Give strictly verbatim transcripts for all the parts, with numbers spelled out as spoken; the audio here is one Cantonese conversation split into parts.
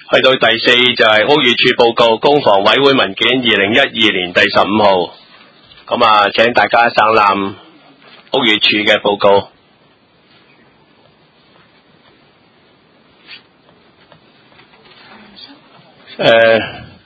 去到第四就係屋宇署報告，公房委會文件二零一二年第十五號。咁啊，請大家省覽屋宇署嘅報告。誒、呃，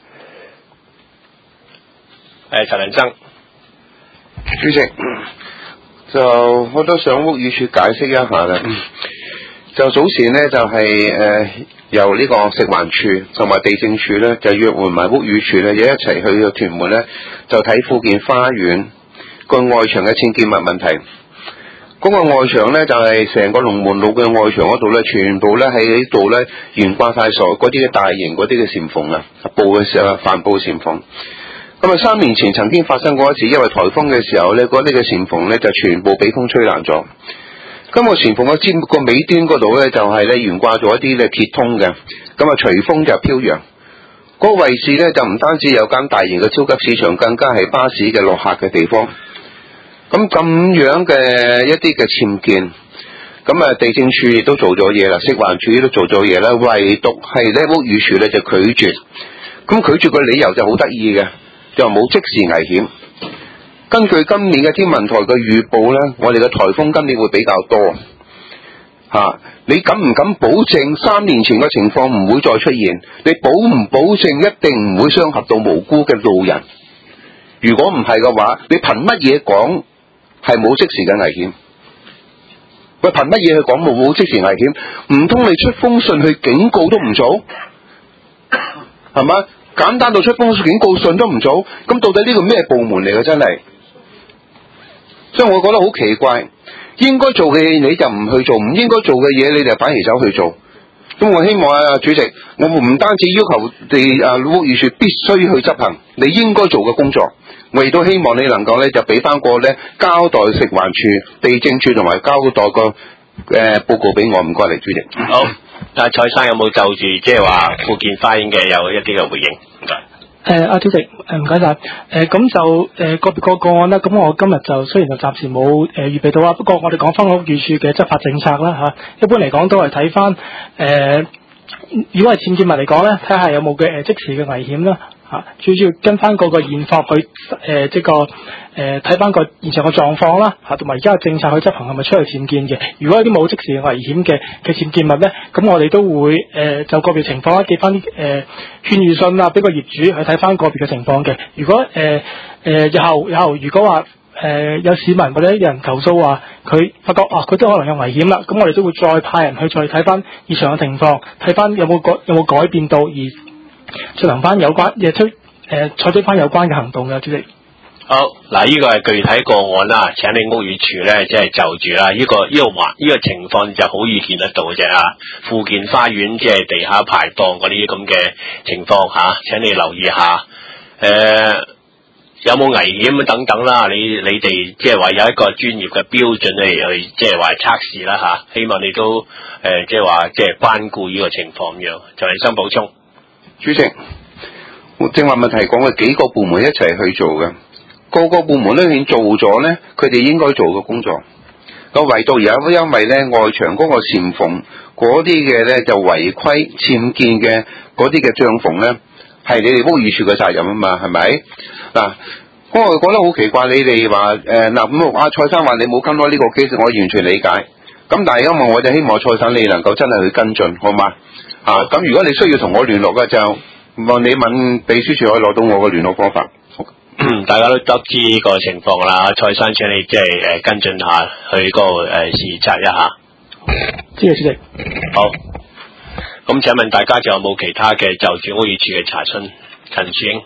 誒，陳良生主席，就我都想屋宇署解釋一下啦。就早前呢，就係、是、誒、呃、由呢個食環署同埋地政署呢，就約換埋屋宇署呢，一齊去到屯門呢，就睇富健花園個外牆嘅僭建物問題。嗰、那個外牆呢，就係、是、成個龍門路嘅外牆嗰度呢，全部呢喺呢度呢懸掛晒所嗰啲嘅大型嗰啲嘅簷篷啊，布嘅時候帆布簷篷。咁啊，三年前曾經發生過一次，因為颱風嘅時候呢，嗰啲嘅簷篷呢就全部俾風吹爛咗。咁個簷篷嘅尖個尾端嗰度呢，就係呢懸掛咗一啲咧鐵通嘅，咁啊隨風就飄揚。嗰、那個位置呢，就唔單止有間大型嘅超級市場，更加係巴士嘅落客嘅地方。咁咁樣嘅一啲嘅僭建，咁啊地政署亦都做咗嘢啦，食環署亦都做咗嘢啦，唯獨係呢屋宇署呢就拒絕。咁拒絕嘅理由就好得意嘅，就冇即時危險。根據今年嘅天文台嘅預報呢，我哋嘅颱風今年會比較多嚇、啊。你敢唔敢保證三年前嘅情況唔會再出現？你保唔保證一定唔會傷及到無辜嘅路人？如果唔係嘅話，你憑乜嘢講係冇即時嘅危險？喂，憑乜嘢去講冇冇即時危險？唔通你出封信去警告都唔做？係嘛？簡單到出封警告信都唔做，咁到底呢個咩部門嚟嘅？真係？所以我覺得好奇怪，應該做嘅嘢你就唔去做，唔應該做嘅嘢你就反而走去做。咁我希望啊主席，我唔單止要求你啊屋宇署必須去執行你應該做嘅工作，我亦都希望你能夠咧就俾翻個咧交代食環署、地政署同埋交代個誒、呃、報告俾我，唔該你主席。 好，但係蔡生有冇就住即係話富健花園嘅有一啲嘅回應？唔該。 誒，阿主席，誒唔該晒。誒、呃，咁就誒、呃、個別個個案啦。咁我今日就雖然就暫時冇誒預備到啊，不過我哋講翻屋宇署嘅執法政策啦吓、啊。一般嚟講都係睇翻誒，如果係僭建物嚟講咧，睇下有冇嘅誒即時嘅危險啦吓。最主要跟翻嗰個現況去誒，即個誒睇翻個現場嘅狀況啦吓，同埋而家嘅政策去執行係咪出去僭建嘅？如果有啲冇即時嘅危險嘅嘅僭建物咧，咁我哋都會誒、呃、就個別情況啦，寄翻啲誒勸喻信啊，俾個業主去睇翻個別嘅情況嘅。如果誒誒日後日後如果話誒、呃、有市民或者有人投訴話佢發覺啊佢都可能有危險啦，咁我哋都會再派人去再睇翻現場嘅情況，睇翻有冇改有冇改變到而進行翻有關嘢出誒採取翻有關嘅行動嘅。主席。 好，嗱，呢個係具體個案啦，請你屋宇署咧，即係就住啦，呢個呢個環呢個情況就好易見得到嘅啫啊！富健花園即係地下排檔嗰啲咁嘅情況吓，請你留意下，誒、呃，有冇危險等等啦？你你哋即係話有一個專業嘅標準嚟去即係話測試啦吓，希望你都誒即係話即係關顧呢個情況咁樣。就嚟生補充， 主席，我正話問題講嘅幾個部門一齊去做嘅。個個部門都已經做咗呢，佢哋應該做嘅工作。個唯獨而家因為呢外牆嗰個簷篷嗰啲嘅呢就違規僭建嘅嗰啲嘅帳篷呢，係你哋屋宇署嘅責任啊嘛，係咪？嗱，我覺得好奇怪，你哋話誒嗱咁阿蔡生話你冇跟開呢個 case，我完全理解。咁但係因為我哋希望蔡生你能夠真係去跟進，好嘛？啊，咁如果你需要同我聯絡嘅就問你問秘書處可以攞到我嘅聯絡方法。 大家都得知呢個情況啦，蔡生請你即係誒跟進下，去嗰個誒視察一下。 知嘅，主席。 好，咁請問大家仲有冇其他嘅就住屋宇署嘅查詢？陳樹英。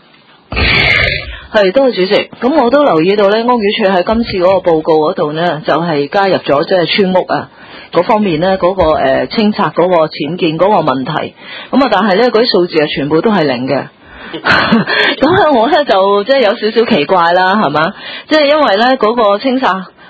係，多謝主席。咁我都留意到咧，屋宇署喺今次嗰個報告嗰度呢，就係、是、加入咗即係村屋啊嗰方面呢，嗰、那個誒、呃、清拆嗰個僭建嗰個問題。咁啊，但係咧嗰啲數字啊，全部都係零嘅。咁我咧就即係有少少奇怪啦，係嘛？即係因為咧嗰個清拆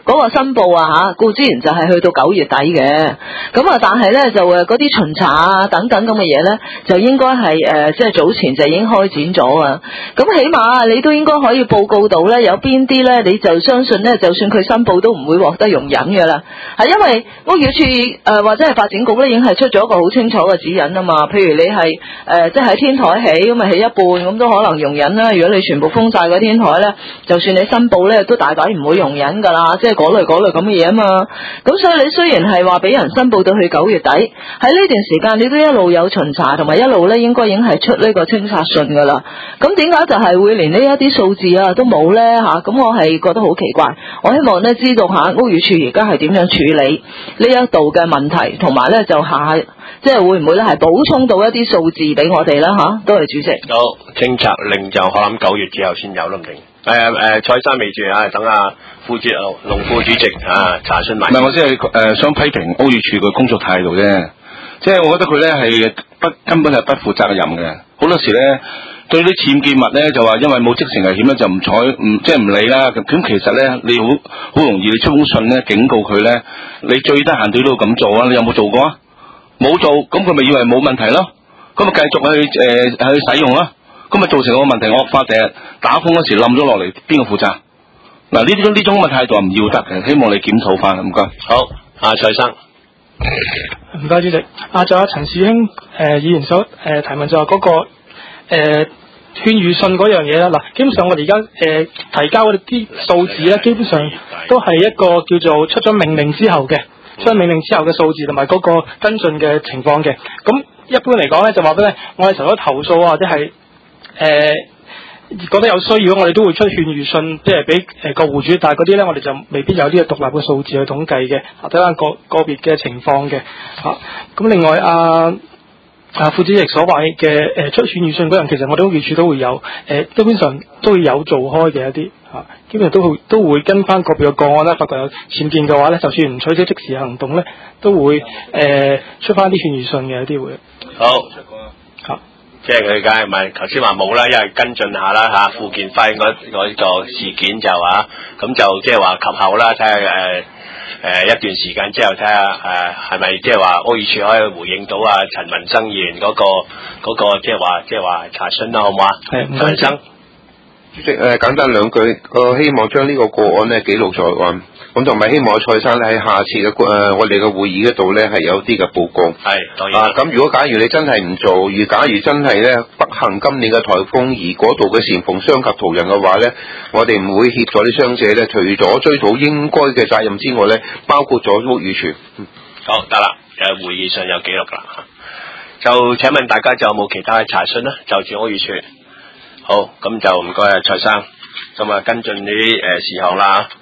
嗰、嗰個申報啊嚇，固之然就係去到九月底嘅，咁啊但係咧就誒嗰啲巡查啊等等咁嘅嘢咧，就應該係誒即係早前就已經開展咗啊。咁起碼你都應該可以報告到咧，有邊啲咧你就相信咧，就算佢申報都唔會獲得容忍嘅啦。係因為屋宇署誒、呃、或者係發展局咧已經係出咗一個好清楚嘅指引啊嘛。譬如你係誒即係喺天台起咁啊起一半咁都可能容忍啦。如果你全部封晒個天台咧，就算你申報咧都大抵唔會容忍㗎啦。即係嗰類嗰類咁嘅嘢啊嘛。咁所以你雖然係話俾人申報到去九月底，喺呢段時間你都一路有巡查，同埋一路咧應該已經係出呢個清拆信㗎啦。咁點解就係會連呢一啲數字啊都冇咧嚇？咁我係覺得好奇怪。我希望咧知道下屋宇署而家係點樣處理呢一度嘅問題，同埋咧就下即係會唔會咧係補充到一啲數字俾我哋啦嚇？多謝主席。 好，清拆令就我諗九月之後先有都唔定。誒誒，蔡生未住啊，等阿副主農副主席啊查詢埋。 唔係，我先係誒想批評屋宇署嘅工作態度啫。即係我覺得佢咧係不根本係不負責任嘅。好多時咧對啲僭建物咧就話因為冇即時危險咧就唔睬唔即係唔理啦。咁其實咧你好好容易你出封信咧警告佢咧，你最低限度都要咁做啊！你有冇做過啊？冇做，咁佢咪以為冇問題咯？咁咪繼續去誒、呃、去使用咯？咁咪造成個問題惡化，第日打風嗰時冧咗落嚟，邊個負責？嗱，呢種呢種咁嘅態度係唔要得嘅，希望你檢討翻，唔該。 好，阿蔡生。 唔該主席。啊，仲有陳樹興誒議員所誒、呃、提問就話嗰、那個誒、呃、勸喻信嗰樣嘢啦。嗱，基本上我哋而家誒提交嗰啲數字咧，基本上都係一個叫做出咗命令之後嘅，出咗命令之後嘅數字同埋嗰個跟進嘅情況嘅。咁一般嚟講咧，就話俾咧，我哋受咗投訴啊，或者係誒、呃，覺得有需要，我哋都會出勸喻信，即係俾誒個戶主，但係嗰啲咧，我哋就未必有呢個獨立嘅數字去統計嘅，睇翻個個別嘅情況嘅。嚇、啊，咁另外啊啊副主席所話嘅誒出勸喻信嗰樣，其實我哋屋宇署都會有，誒、呃、基本上都會有做開嘅一啲嚇、啊，基本上都會都會跟翻個別嘅個案啦，發覺有僭建嘅話咧，就算唔取消即時行動咧，都會誒、呃、出翻啲勸喻信嘅一啲會。 好。 嚇。 即係佢梗係咪頭先話冇啦，因為跟進下啦嚇，傅建輝嗰嗰個事件就話咁就即係話及後啦，睇下誒誒一段時間之後睇下誒係咪即係話屋宇署可以回應到啊陳文生議員嗰個嗰個即係話即係話查詢啦，好唔好啊？係，陳文生。 主席誒、呃、簡單兩句，我、呃、希望將呢個個案咧記錄在案，咁同埋希望蔡生咧喺下次嘅誒、呃、我哋嘅會議嗰度咧係有啲嘅報告。係，當然。啊，咁如果假如你真係唔做，而假如真係咧不幸今年嘅颱風而嗰度嘅簷篷傷及途人嘅話咧，我哋唔會協助啲傷者咧，除咗追討應該嘅責任之外咧，包括咗屋宇署。嗯，好得啦，誒會議上有記錄啦。就請問大家仲有冇其他嘅查詢咧？就住屋宇署。好，咁就唔該啊蔡生，咁啊跟進呢啲誒事項啦。